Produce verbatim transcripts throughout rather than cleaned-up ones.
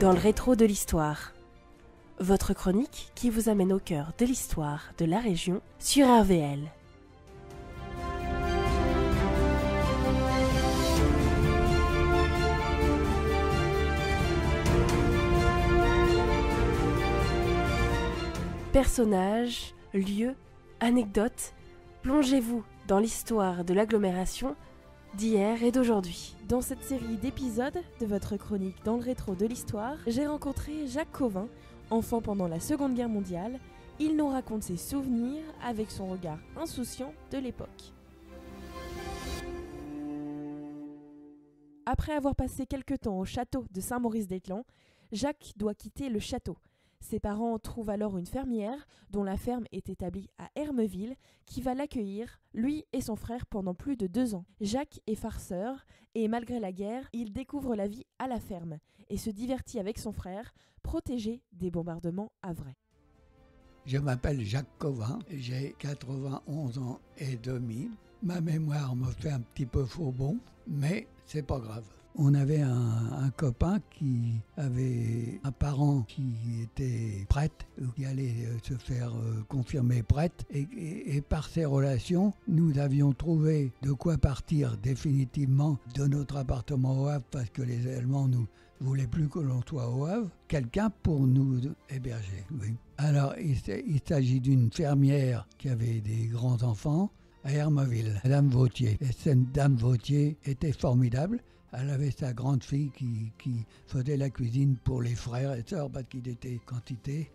dans le rétro de l'histoire. Votre chronique qui vous amène au cœur de l'histoire de la région sur R V L. Personnages, lieux, anecdotes, plongez-vous dans l'histoire de l'agglomération d'hier et d'aujourd'hui. Dans cette série d'épisodes de votre chronique dans le rétro de l'histoire, j'ai rencontré Jacques Cauvin, enfant pendant la Seconde Guerre mondiale. Il nous raconte ses souvenirs avec son regard insouciant de l'époque. Après avoir passé quelque temps au château de Saint-Maurice-d'Étang, Jacques doit quitter le château. Ses parents trouvent alors une fermière dont la ferme est établie à Hermeville qui va l'accueillir, lui et son frère, pendant plus de deux ans. Jacques est farceur et malgré la guerre, il découvre la vie à la ferme et se divertit avec son frère, protégé des bombardements havrais. Je m'appelle Jacques Cauvin, j'ai quatre-vingt-onze ans et demi. Ma mémoire me fait un petit peu faux bon, mais c'est pas grave. On avait un, un copain qui avait un parent qui était prêtre, qui allait se faire confirmer prêtre, et, et, et par ses relations, nous avions trouvé de quoi partir définitivement de notre appartement au Havre, parce que les Allemands nous voulaient plus que l'on soit au Havre, quelqu'un pour nous héberger. Oui. Alors, il, il s'agit d'une fermière qui avait des grands-enfants à Hermeville, Madame Vautier. Et cette Dame Vautier était formidable. Elle avait sa grande fille qui, qui faisait la cuisine pour les frères et sœurs, parce qu'il était quantité.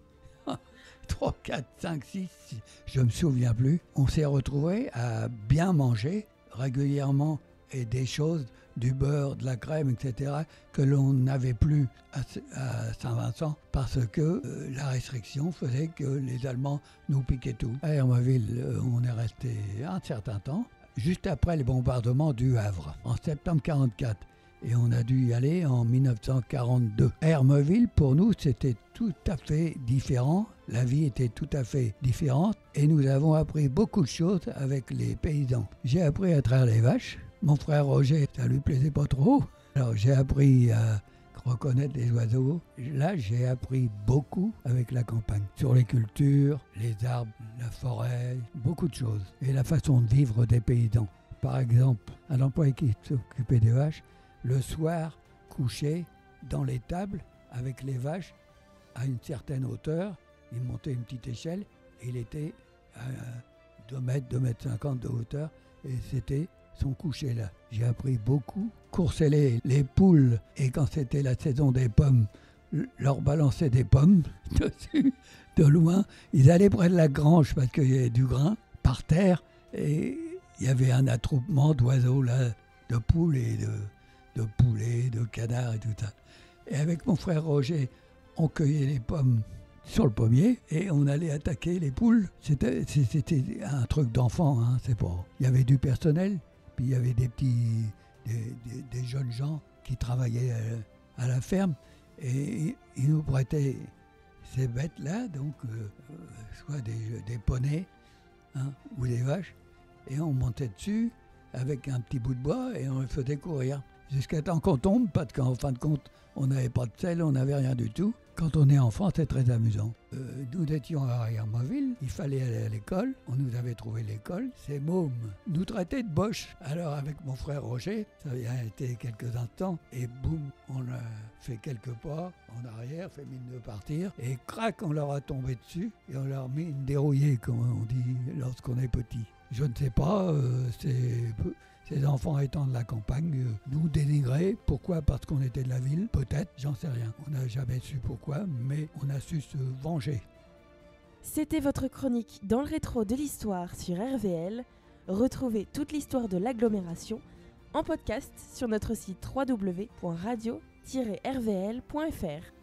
trois, quatre, cinq, six, je ne me souviens plus. On s'est retrouvés à bien manger régulièrement et des choses, du beurre, de la crème, et cetera, que l'on n'avait plus à, à Saint-Vincent parce que euh, la restriction faisait que les Allemands nous piquaient tout. À Hermeville, euh, on est resté un certain temps, juste après les bombardements du Havre, en septembre quarante-quatre. Et on a dû y aller en dix-neuf cent quarante-deux. À Hermeville, pour nous, c'était tout à fait différent. La vie était tout à fait différente. Et nous avons appris beaucoup de choses avec les paysans. J'ai appris à traire les vaches. Mon frère Roger, ça lui plaisait pas trop. Alors j'ai appris à reconnaître les oiseaux. Là, j'ai appris beaucoup avec la campagne. Sur les cultures, les arbres, la forêt, beaucoup de choses. Et la façon de vivre des paysans. Par exemple, un employé qui s'occupait des vaches, le soir, couché dans les tables avec les vaches à une certaine hauteur. Il montait une petite échelle et il était à deux mètres, deux mètres cinquante de hauteur. Et c'était son coucher là. J'ai appris beaucoup. Courser les, les poules, et quand c'était la saison des pommes, leur balancer des pommes dessus, de loin. Ils allaient près de la grange parce qu'il y avait du grain par terre et il y avait un attroupement d'oiseaux là, de poules et de, de poulets, de canards et tout ça. Et avec mon frère Roger, on cueillait les pommes sur le pommier et on allait attaquer les poules. C'était, c'était un truc d'enfant, hein, c'est pas. Il y avait du personnel. Puis il y avait des petits, des, des, des jeunes gens qui travaillaient à, à la ferme et ils nous prêtaient ces bêtes-là, donc euh, soit des, des poneys hein, ou des vaches, et on montait dessus avec un petit bout de bois et on les faisait courir jusqu'à temps qu'on tombe, parce qu'en fin de compte, on n'avait pas de selle, on n'avait rien du tout. Quand on est enfant, c'est très amusant. Euh, nous étions à Hermeville, il fallait aller à l'école, on nous avait trouvé l'école. Ces mômes nous traitaient de boches. Alors avec mon frère Roger, ça a été quelques instants, et boum, on a fait quelques pas en arrière, fait mine de partir, et crac, on leur a tombé dessus, et on leur a mis une dérouillée, comme on dit lorsqu'on est petit. Je ne sais pas, euh, c'est... Ces enfants étant de la campagne, euh, nous dénigraient. Pourquoi ? Parce qu'on était de la ville ? Peut-être, j'en sais rien. On n'a jamais su pourquoi, mais on a su se venger. C'était votre chronique dans le rétro de l'histoire sur R V L. Retrouvez toute l'histoire de l'agglomération en podcast sur notre site w w w point radio tiret r v l point f r.